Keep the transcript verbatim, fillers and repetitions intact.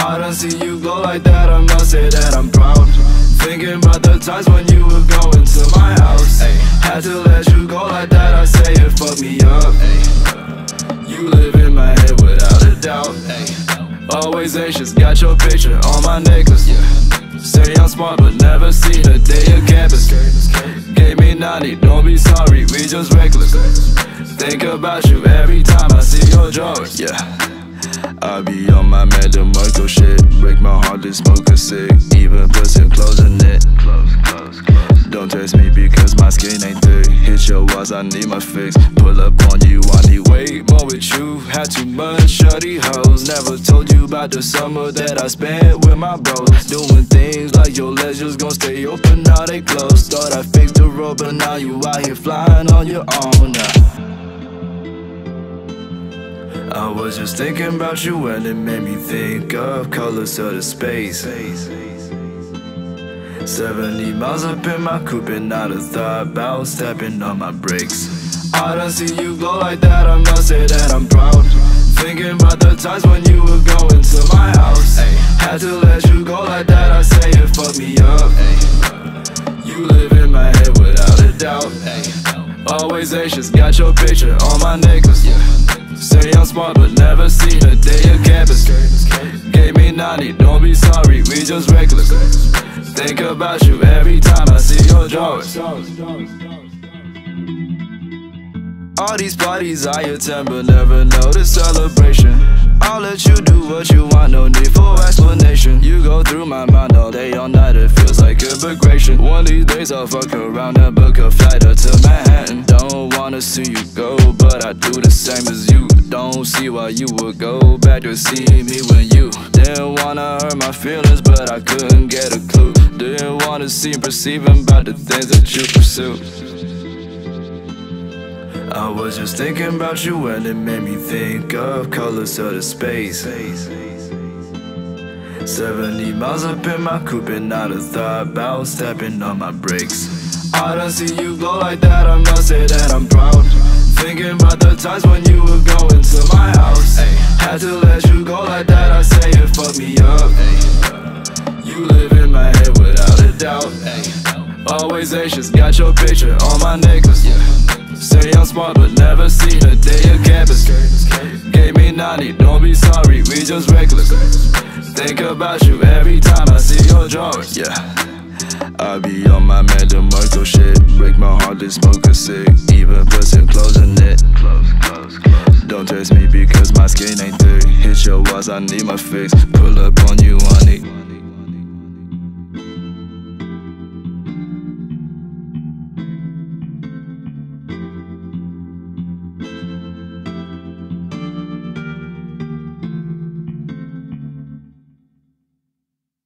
I don't see you glow like that, I must say that I'm proud. Thinking about the times when you were going to my house. Ay, had to let you go like that, I say it fucked me up. Ay, you live in my head without a doubt. Ay, always anxious, got your picture on my necklace. Yeah. Say I'm smart but never seen a day of campus. Gave me ninety, don't be sorry, we just reckless. Think about you every time I see your drawers. Yeah, I be on my Mad DeMarco shit. Break my heart to smoke a cig. Even put some clothes in it. Close, close, close. Don't test me because my skin ain't thick. Hit your walls, I need my fix. Pull up on you, I need way more with you. Had too much shorty hoes. Never told you about the summer that I spent with my bros. Doing things like your legs just gon' stay open, now they closed. Thought I fixed the road, but now you out here flying on your own now. I was just thinking about you and it made me think of colors of the space. Seventy miles up in my coupe and not a thought about stepping on my brakes. I don't see you glow like that, I must say that I'm proud. Thinking about the times when you were going to my house. Ay, had to let you go like that, I say it fucked me up. Ay, you live in my head without a doubt. Ay, always anxious, got your picture on my necklace. Yeah. Say I'm smart but never seen a day of campus. Gave me ninety, don't be sorry, we just reckless. Think about you every time I see your drawers. All these parties I attend but never know the celebration. I'll let you do what you want, no need for explanation. You go through my mind all day, all night, it feels like immigration. One of these days I'll fuck around and book a flight up to Manhattan. Don't wanna see you go, but I do the same as you. Don't see why you would go back to see me when you didn't wanna hurt my feelings, but I couldn't get a clue. Didn't wanna seem perceiving about the things that you pursue. I was just thinking about you and it made me think of colors of the space. Seventy miles up in my coupe and not a thought about stepping on my brakes. I don't see you glow like that, I must say that I'm proud. Thinking about the times when you were going to my house. Ay, had to let you go like that, I say it fucked me up. Ay, you live in my head without a doubt. Ay, always anxious, got your picture on my necklace. Yeah. Say I'm smart but never seen a day of campus. Gave me ninety, don't be sorry, we just reckless. Think about you every time I see your drawers. Yeah, I be on my Mad DeMarco shit. Break my heart to smoke a cig. Even put some clothes in it. Close, close, close. Don't test me because my skin ain't thick. Hit your walls, I need my fix. Pull up on you,